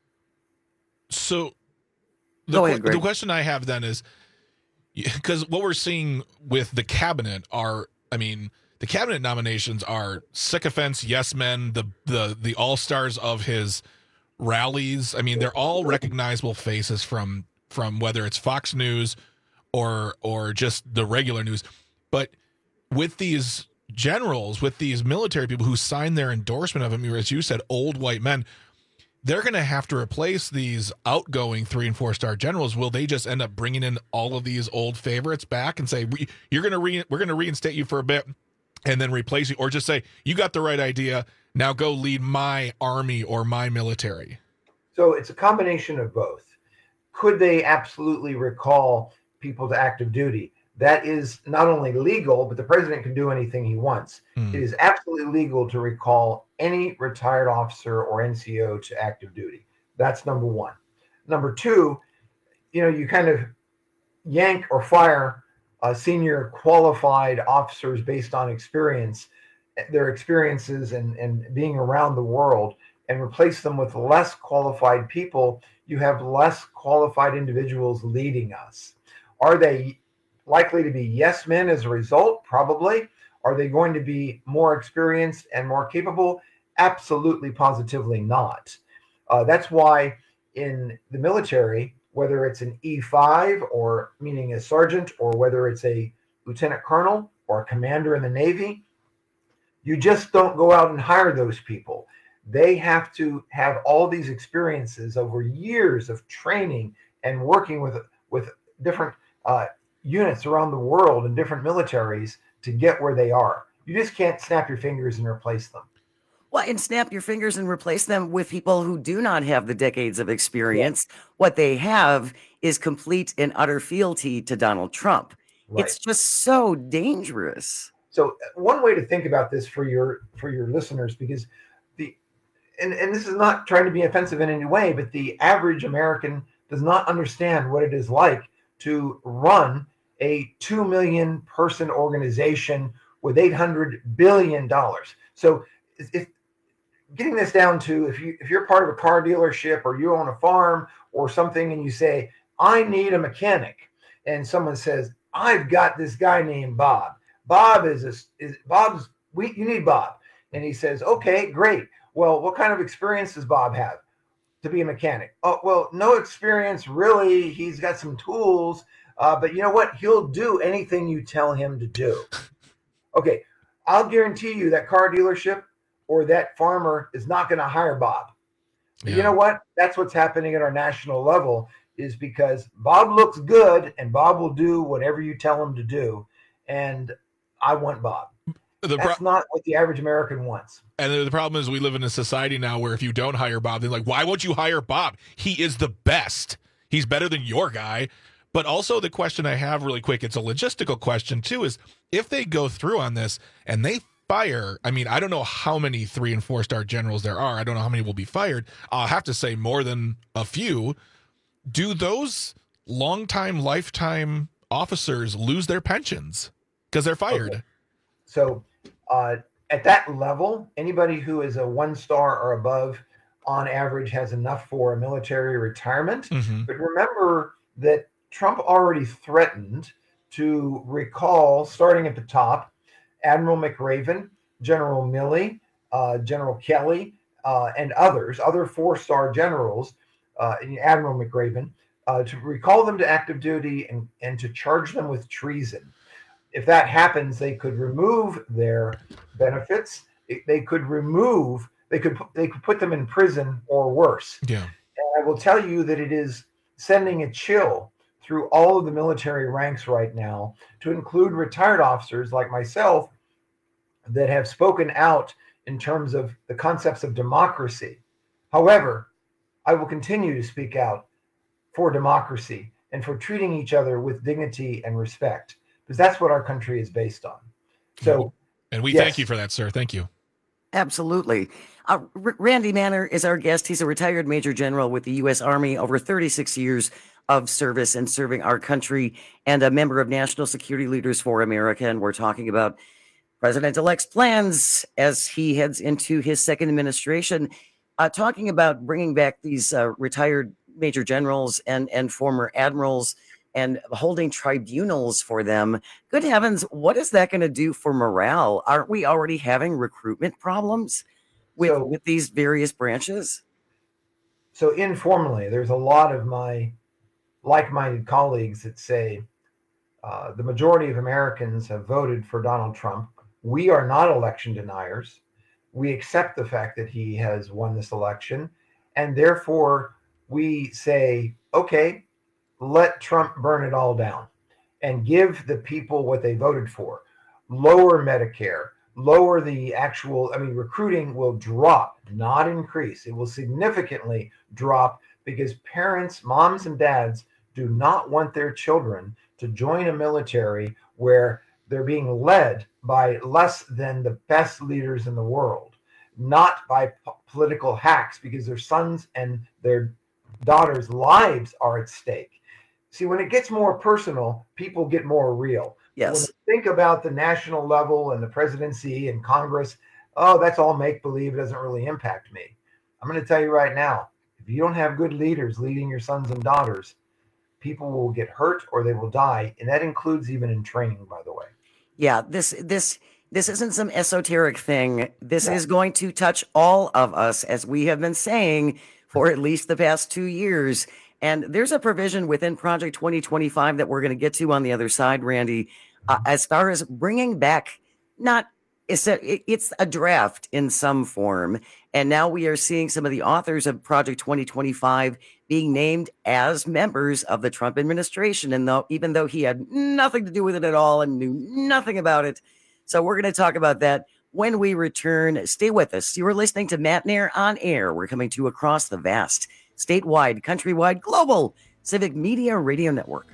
So the, Go ahead, the question I have then is, because what we're seeing with the cabinet are, I mean, the cabinet nominations are sycophants, yes men, the the the all-stars of his rallies. I mean, they're all recognizable faces from from whether it's Fox News or or just the regular news. But with these generals, with these military people who signed their endorsement of him, as you said, old white men, they're going to have to replace these outgoing three and four star generals. Will they just end up bringing in all of these old favorites back and say, you're going to re- we're going to reinstate you for a bit and then replace you, or just say, you got the right idea, now go lead my army or my military? So it's a combination of both. Could they absolutely recall people to active duty? That is not only legal, but the president can do anything he wants. Mm. It is absolutely legal to recall any retired officer or N C O to active duty. That's number one. Number two, you know, you kind of yank or fire uh, senior qualified officers based on experience, their experiences and, and being around the world, and replace them with less qualified people. You have less qualified individuals leading us. Are they likely to be yes men as a result? Probably. Are they going to be more experienced and more capable? Absolutely, positively not. Uh, that's why in the military, whether it's an E five or meaning a sergeant, or whether it's a lieutenant colonel or a commander in the Navy, you just don't go out and hire those people. They have to have all these experiences over years of training and working with with different uh, units around the world and different militaries to get where they are. You just can't snap your fingers and replace them. Well, and snap your fingers and replace them with people who do not have the decades of experience. Yeah. What they have is complete and utter fealty to Donald Trump. Right. It's just so dangerous. So one way to think about this for your for your listeners, because the and, and this is not trying to be offensive in any way, but the average American does not understand what it is like to run a two million person organization with eight hundred billion dollars. So if getting this down to, if you if you're part of a car dealership or you own a farm or something and you say, I need a mechanic, and someone says, I've got this guy named Bob. Bob is a, is Bob's we you need Bob. And he says, okay, great. Well, what kind of experience does Bob have to be a mechanic? Oh, well, no experience really. He's got some tools, uh, but you know what? He'll do anything you tell him to do. Okay, I'll guarantee you that car dealership or that farmer is not going to hire Bob. Yeah. You know what? That's what's happening at our national level, is because Bob looks good and Bob will do whatever you tell him to do. And I want Bob. The That's pro- not what the average American wants. And the problem is we live in a society now where if you don't hire Bob, they're like, why won't you hire Bob? He is the best. He's better than your guy. But also the question I have really quick, it's a logistical question too, is if they go through on this and they fire, I mean, I don't know how many three and four star generals there are. I don't know how many will be fired. I'll have to say more than a few. Do those longtime, lifetime officers lose their pensions because they're fired? Okay. So uh, at that level, anybody who is a one star or above on average has enough for a military retirement. Mm-hmm. But remember that Trump already threatened to recall, starting at the top, Admiral McRaven, General Milley, uh, General Kelly, uh, and others, other four-star generals, uh, Admiral McRaven, uh, to recall them to active duty and, and to charge them with treason. If that happens, they could remove their benefits. They could remove, they could, they could put them in prison or worse. Yeah. And I will tell you that it is sending a chill through all of the military ranks right now, to include retired officers like myself that have spoken out in terms of the concepts of democracy. However, I will continue to speak out for democracy and for treating each other with dignity and respect, because that's what our country is based on. So, and we yes. thank you for that, sir. Thank you. Absolutely. Uh, R- Randy Manner is our guest. He's a retired Major General with the U S Army, over thirty-six years of service and serving our country, and a member of National Security Leaders for America. And we're talking about President-elect's plans as he heads into his second administration, uh, talking about bringing back these uh, retired Major Generals and, and former admirals and holding tribunals for them. Good heavens, what is that going to do for morale? Aren't we already having recruitment problems with, So- with these various branches? So informally, there's a lot of my like-minded colleagues that say uh, the majority of Americans have voted for Donald Trump. We are not election deniers. We accept the fact that he has won this election, and therefore we say, okay, let Trump burn it all down and give the people what they voted for. Lower Medicare, lower the actual, I mean, recruiting will drop, not increase. It will significantly drop because parents, moms and dads do not want their children to join a military where they're being led by less than the best leaders in the world, not by po- political hacks, because their sons and their daughters' lives are at stake. See, when it gets more personal, people get more real. Yes. When you think about the national level and the presidency and Congress, oh, that's all make-believe. It doesn't really impact me. I'm going to tell you right now, if you don't have good leaders leading your sons and daughters, people will get hurt or they will die. And that includes even in training, by the way. Yeah, this this this isn't some esoteric thing. This is going to touch all of us, as we have been saying for at least the past two years. And there's a provision within Project twenty twenty-five that we're going to get to on the other side, Randy, uh, as far as bringing back, not it's a, it's a draft in some form. And now we are seeing some of the authors of Project twenty twenty-five being named as members of the Trump administration. And though, even though he had nothing to do with it at all and knew nothing about it. So we're going to talk about that when we return. Stay with us. You are listening to Matt Nair on Air. We're coming to you across the vast, statewide, countrywide, global Civic Media Radio Network.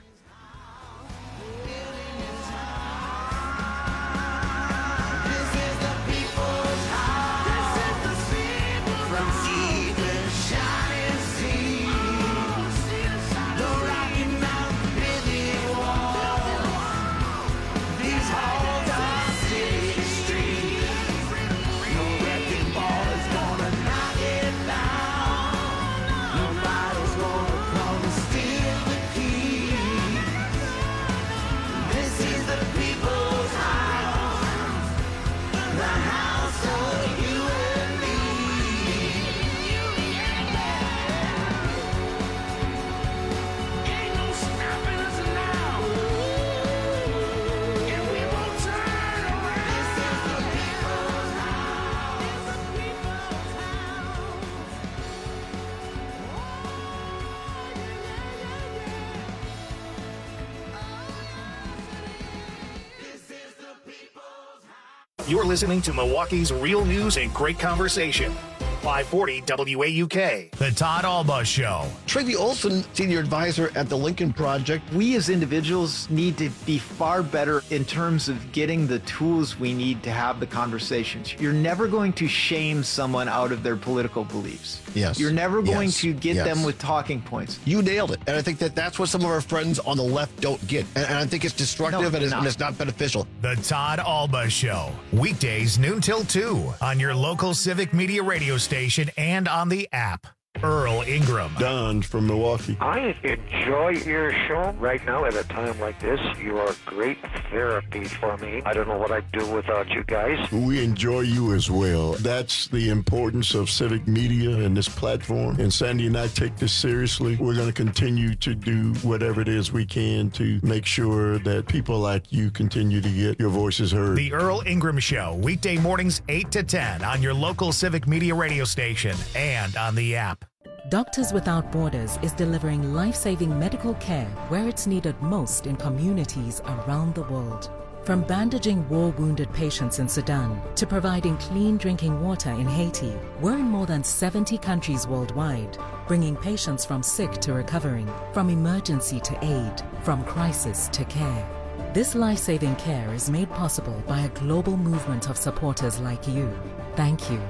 You're listening to Milwaukee's real news and great conversation. five forty W A U K. The Todd Alba Show. Tracy Olson, senior advisor at the Lincoln Project. We as individuals need to be far better in terms of getting the tools we need to have the conversations. You're never going to shame someone out of their political beliefs. Yes. You're never going Yes. to get Yes. them with talking points. You nailed it. And I think that that's what some of our friends on the left don't get. And, and I think it's destructive No, and, it's, not. and it's not beneficial. The Todd Alba Show. Weekdays noon till two on your local Civic Media radio station and on the app. Earl Ingram. Don from Milwaukee. I enjoy your show right now at a time like this. You are great therapy for me. I don't know what I'd do without you guys. We enjoy you as well. That's the importance of civic media and this platform. And Sandy and I take this seriously. We're going to continue to do whatever it is we can to make sure that people like you continue to get your voices heard. The Earl Ingram Show, weekday mornings eight to ten on your local Civic Media radio station and on the app. Doctors Without Borders is delivering life-saving medical care where it's needed most in communities around the world. From bandaging war-wounded patients in Sudan to providing clean drinking water in Haiti, we're in more than seventy countries worldwide, bringing patients from sick to recovering, from emergency to aid, from crisis to care. This life-saving care is made possible by a global movement of supporters like you. Thank you.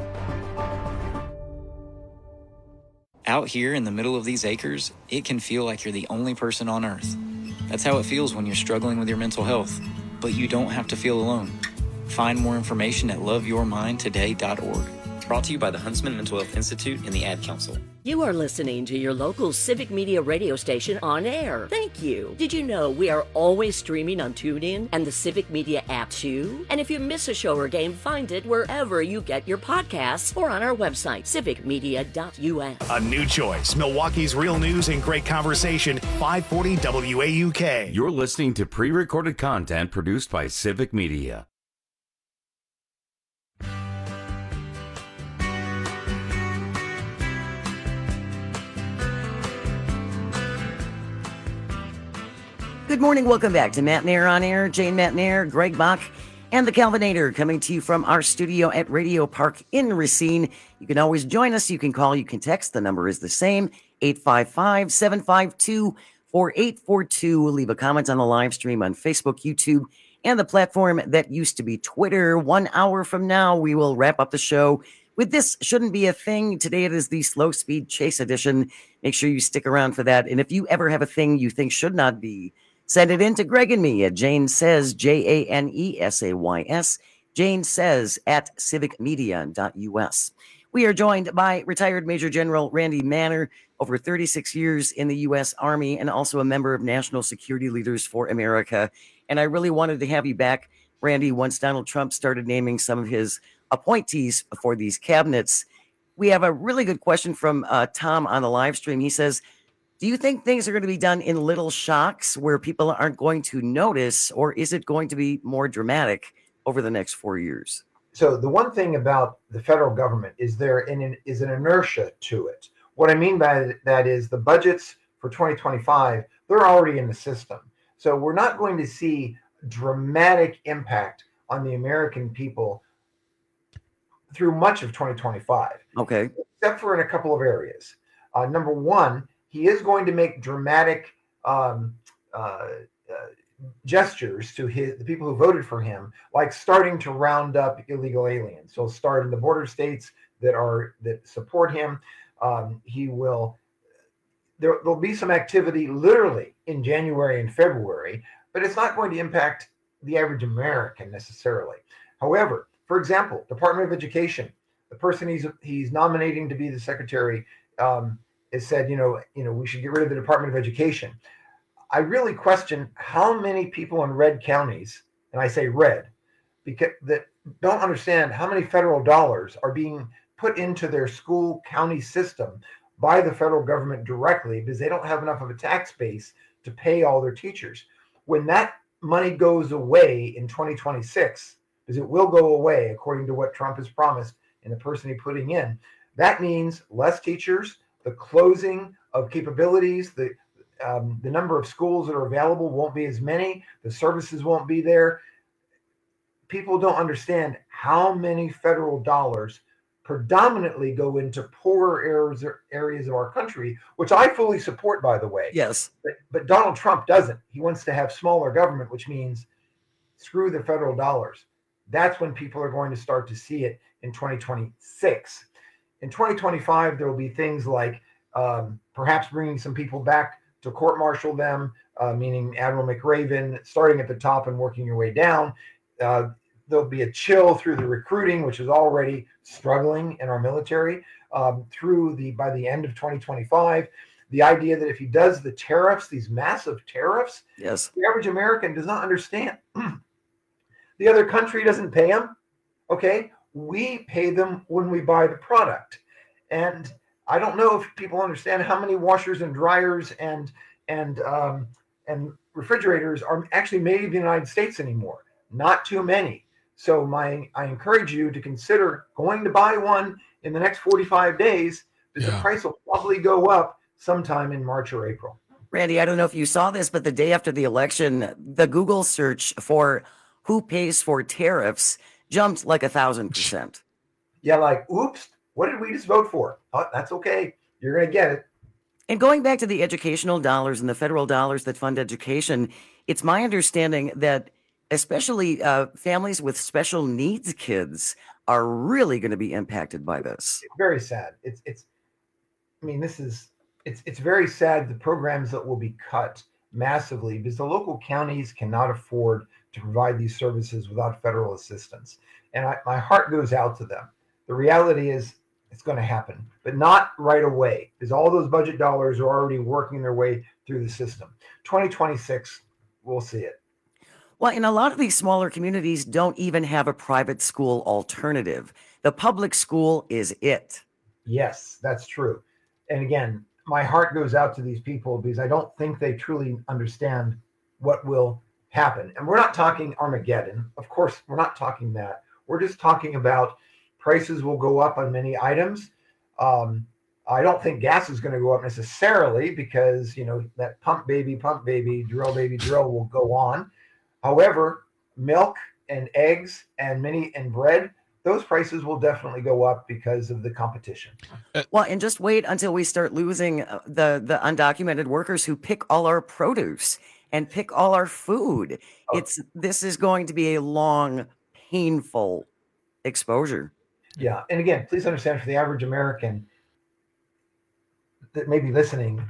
Out here in the middle of these acres, it can feel like you're the only person on Earth. That's how it feels when you're struggling with your mental health. But you don't have to feel alone. Find more information at love your mind today dot org. Brought to you by the Huntsman Mental Health Institute and the Ad Council. You are listening to your local Civic Media radio station on air. Thank you. Did you know we are always streaming on TuneIn and the Civic Media app too? And if you miss a show or game, find it wherever you get your podcasts or on our website, civic media dot U S. A new choice. Milwaukee's real news and great conversation. five forty W A U K. You're listening to pre-recorded content produced by Civic Media. Good morning. Welcome back to Matt Nair on Air. Jane Matt Nair, Greg Bach, and the Calvinator coming to you from our studio at Radio Park in Racine. You can always join us. You can call. You can text. The number is the same, eight five five, seven five two, four eight four two. Leave a comment on the live stream on Facebook, YouTube, and the platform that used to be Twitter. One hour from now, we will wrap up the show with This Shouldn't Be a Thing. Today it is the Slow Speed Chase edition. Make sure you stick around for that. And if you ever have a thing you think should not be, send it in to Greg and me at Jane Says, J A N E S A Y S, Jane Says at civic media dot U S. We are joined by retired Major General Randy Manner, over thirty-six years in the U S Army and also a member of National Security Leaders for America. And I really wanted to have you back, Randy, once Donald Trump started naming some of his appointees for these cabinets. We have a really good question from uh, Tom on the live stream. He says, do you think things are going to be done in little shocks where people aren't going to notice, or is it going to be more dramatic over the next four years? So the one thing about the federal government is there an, is an inertia to it. What I mean by that is the budgets for twenty twenty-five, they're already in the system. So we're not going to see dramatic impact on the American people through much of twenty twenty-five. Okay. Except for in a couple of areas. Uh, number one, he is going to make dramatic um, uh, uh, gestures to his the people who voted for him, like starting to round up illegal aliens. So start in the border states that are that support him. Um, he will. There, there'll be some activity literally in January and February, but it's not going to impact the average American necessarily. However, for example, Department of Education, the person he's he's nominating to be the secretary. Um, It said, you know, you know, we should get rid of the Department of Education. I really question how many people in red counties, and I say red, because that don't understand how many federal dollars are being put into their school county system by the federal government directly because they don't have enough of a tax base to pay all their teachers. When that money goes away in twenty twenty-six, because it will go away according to what Trump has promised and the person he's putting in, that means less teachers, the closing of capabilities, the um, the number of schools that are available won't be as many, the services won't be there. people don't understand how many federal dollars predominantly go into poorer areas areas of our country, which I fully support, by the way. Yes. But, but Donald Trump doesn't. He wants to have smaller government, which means screw the federal dollars. That's when people are going to start to see it in twenty twenty-six. In twenty twenty-five, there will be things like um, perhaps bringing some people back to court-martial them, uh, meaning Admiral McRaven, starting at the top and working your way down. Uh, there'll be a chill through the recruiting, which is already struggling in our military, um, through the by the end of twenty twenty-five. The idea that if he does the tariffs, these massive tariffs, yes, the average American does not understand. The other country doesn't pay them. Okay, we pay them when we buy the product. And I don't know if people understand how many washers and dryers and and um, and refrigerators are actually made in the United States anymore. Not too many. So my I encourage you to consider going to buy one in the next forty-five days, because yeah. the price will probably go up sometime in March or April. Randy, I don't know if you saw this, but the day after the election, the Google search for who pays for tariffs jumped like a thousand percent. Yeah, like, oops, what did we just vote for? Oh, that's okay. You're going to get it. And going back to the educational dollars and the federal dollars that fund education, it's my understanding that especially uh, families with special needs kids are really going to be impacted by this. It's very sad. It's, it's, I mean, this is, it's, it's very sad, the programs that will be cut massively because the local counties cannot afford to provide these services without federal assistance. And I, my heart goes out to them. The reality is it's going to happen, but not right away, because all those budget dollars are already working their way through the system. twenty twenty-six, we'll see it. Well, and a lot of these smaller communities don't even have a private school alternative. The public school is it. Yes, that's true. And again, my heart goes out to these people because I don't think they truly understand what will happen. And we're not talking Armageddon. Of course, we're not talking that. We're just talking about prices will go up on many items. Um, I don't think gas is going to go up necessarily because, you know, that pump baby, pump baby, drill baby, drill will go on. However, milk and eggs and many and bread, those prices will definitely go up because of the competition. Well, and just wait until we start losing the, the undocumented workers who pick all our produce and pick all our food. Oh. It's this is going to be a long, painful exposure. Yeah. And again, please understand, for the average American that may be listening,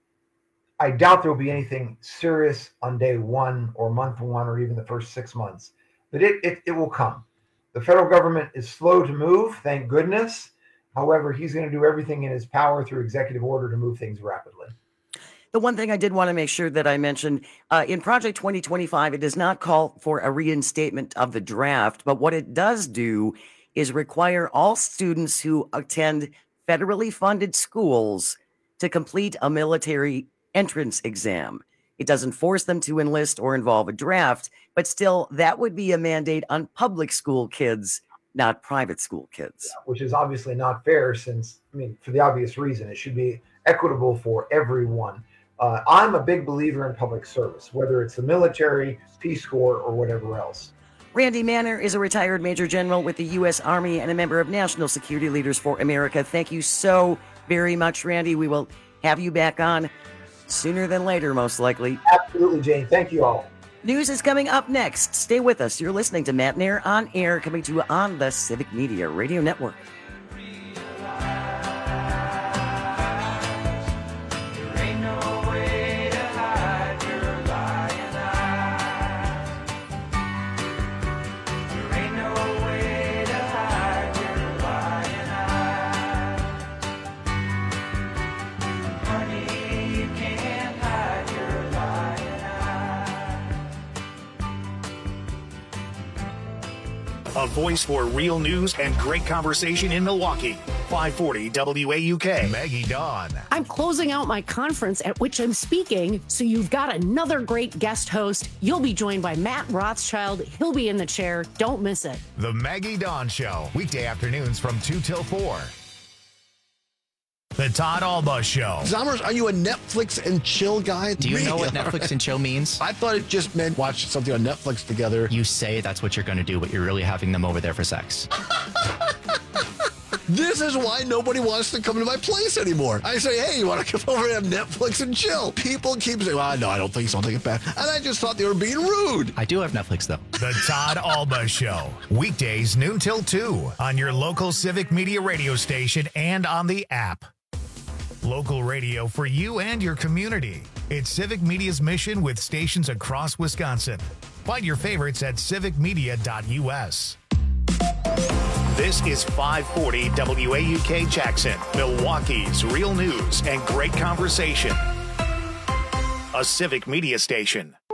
I doubt there will be anything serious on day one or month one or even the first six months. But it, it, it will come. The federal government is slow to move, thank goodness. However, he's going to do everything in his power through executive order to move things rapidly. The one thing I did want to make sure that I mentioned, uh, in Project twenty twenty-five, it does not call for a reinstatement of the draft, but what it does do is require all students who attend federally funded schools to complete a military entrance exam. It doesn't force them to enlist or involve a draft, but still, that would be a mandate on public school kids, not private school kids. Yeah, which is obviously not fair since, I mean, for the obvious reason, it should be equitable for everyone. Uh, I'm a big believer in public service, whether it's the military, Peace Corps, or whatever else. Randy Manner is a retired Major General with the U S Army and a member of National Security Leaders for America. Thank you so very much, Randy. We will have you back on sooner than later, most likely. Absolutely, Jane. Thank you all. News is coming up next. Stay with us. You're listening to Matt Nair on Air, coming to you on the Civic Media Radio Network. A voice for real news and great conversation in Milwaukee. five forty W A U K. Maggie Dawn. I'm closing out my conference at which I'm speaking, so you've got another great guest host. You'll be joined by Matt Rothschild. He'll be in the chair. Don't miss it. The Maggie Dawn Show. Weekday afternoons from two till four. The Todd Alba Show. Zommers, are you a Netflix and chill guy? Do you Me. know what Netflix and chill means? I thought it just meant watch something on Netflix together. You say that's what you're going to do, but you're really having them over there for sex. This is why nobody wants to come to my place anymore. I say, hey, you want to come over and have Netflix and chill? People keep saying, well, no, I don't think so. I'll take it back. And I just thought they were being rude. I do have Netflix, though. The Todd Alba Show. Weekdays noon till two on your local Civic Media radio station and on the app. Local radio for you and your community. It's Civic Media's mission with stations across Wisconsin. Find your favorites at civic media dot u s. This is five forty W A U K Jackson, Milwaukee's real news and great conversation. A Civic Media station.